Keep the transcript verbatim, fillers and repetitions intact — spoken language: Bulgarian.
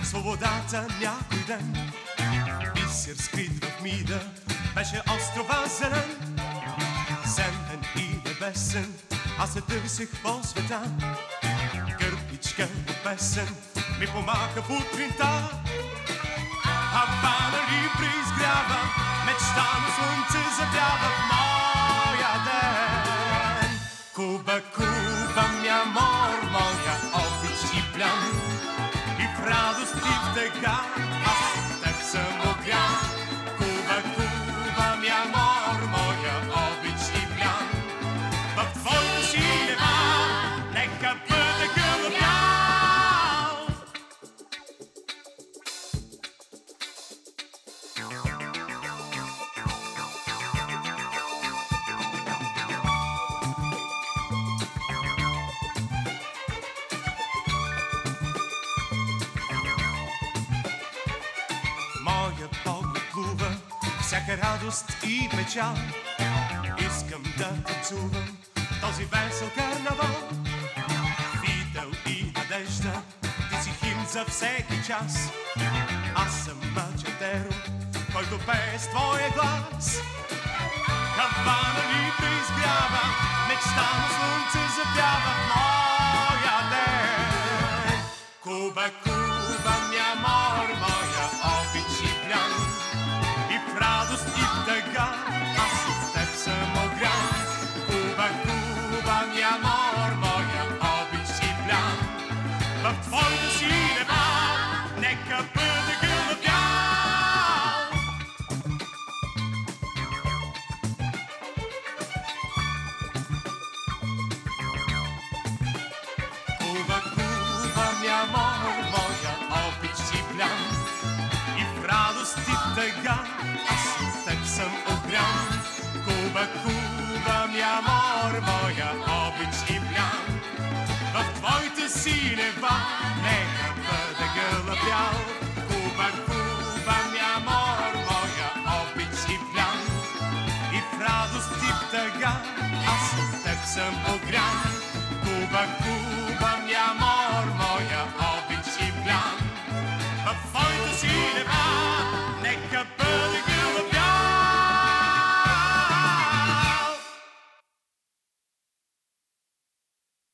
Свободата някой ден, бисер скрит в мида, беше острова зелен, земен и небесен. Аз се търсех по света, кърпичка от песен ми помаха в утринта. Хавана ли преизгрява, мечтано слънце завява в моя ден. Куба, Куба, ми амор, моя обич и плян, и в радост и в тъга аз от теб съм огрян. Куба, Куба, ми амор, моя обич и плян, в твоята синева нека бъде гълъб бял. Моя поглед плува всяка радост и печал. Искам да танцувам този весел карнавал. Фидел и надежда, ти си химн за всеки час. Аз съм мачетеро, който пее с твоя глас. Хавана ли преизгрява, мечтано слънце завява в моя ден. Куба, Куба, ми амор, моя обич и плян, и в радост и в тъга аз от теб съм огрян. Куба, Куба, ми амор, моя обич и плян, в твоята синева нека бъде гълъб бял. Куба, Куба, ми амор, моя обич и плян, и в радост и в тъга аз от теб съм огрян. Куба, Куба, ми амор, моя обич и плян, в твоите синева нека бъде гълъб бял. Куба, Куба, ми амор, моя обич и плян, и в радост и в тъга аз от теб съм огрян. Куба, Куба,